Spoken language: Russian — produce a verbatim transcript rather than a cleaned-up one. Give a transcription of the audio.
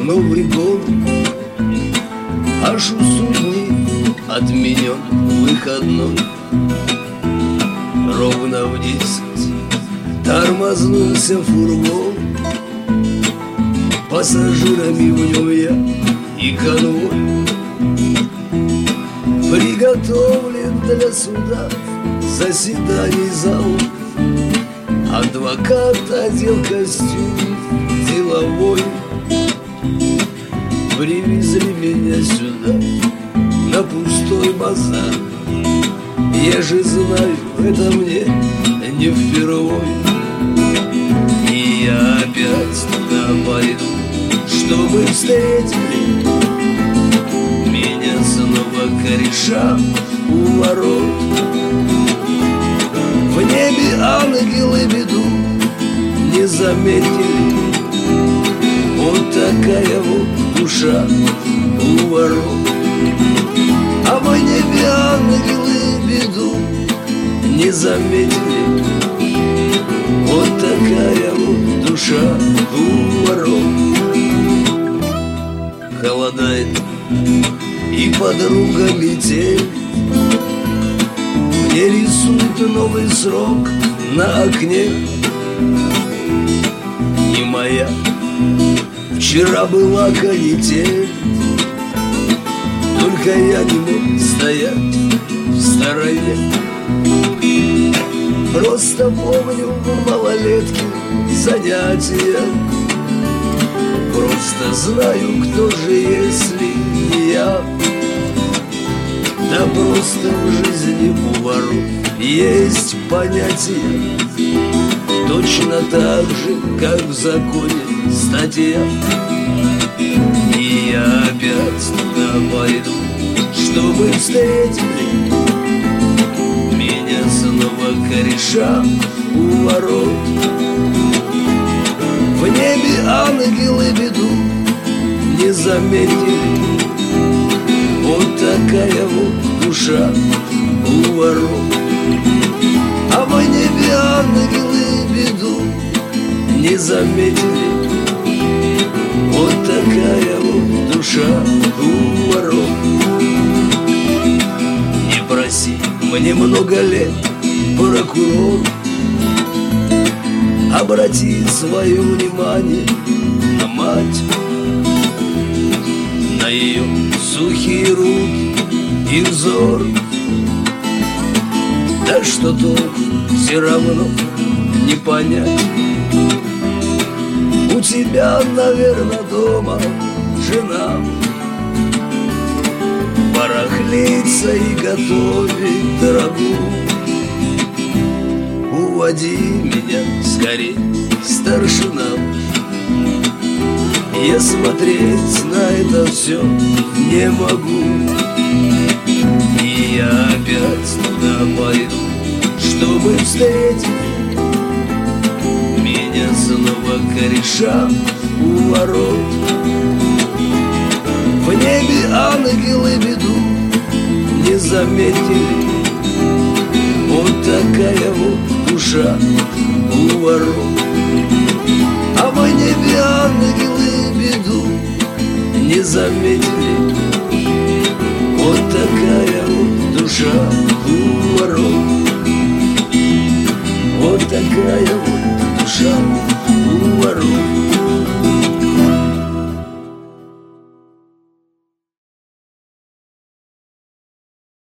Новый год, аж у судьи отменен выходной. Ровно в десять тормознулся фургон, пассажирами в нем я и конвой. Приготовлен для суда заседаний зал. Адвокат одел костюм деловой. Привезли меня сюда на пустой базар. Я же знаю, это мне не впервой. И я опять туда пойду, чтобы встретили меня снова кореша у ворот. В небе ангелы ведут, не заметили. Вот такая вот душа у ворот. А в небе ангелы ведут, не заметили. Вот такая вот душа у ворот. Холодает и подруга метель. Мне рисует новый срок на окне. Не моя, вчера была канитель. Только я не мог стоять в стороне. Просто помню в малолетке занятия. Просто знаю, кто же, если не я. Да просто в жизни у ворот есть понятие, точно так же, как в законе статья. И я опять туда пойду, чтобы встретили меня снова кореша у ворот. В небе ангелы ведут, не заметили. Вот такая вот душа у ворот. А в небе ангелы ведут, не заметили. Вот такая вот душа у ворот. Не проси, мне много лет, прокурор. Обрати свое внимание на мать, на ее сухие руки и взор. Да что толку, все равно не понять. У тебя, наверное, дома жена барахлится и готовит дорогую. Уводи меня скорей, старшина. Я смотреть на это все не могу. И я опять туда пойду, чтобы встретить меня снова кореша у ворот. В небе ангелы ведут, не заметили. Вот такая вот душа у ворот. А в небе ангелы ведут, не заметили. Вот такая вот душа у ворот. Вот такая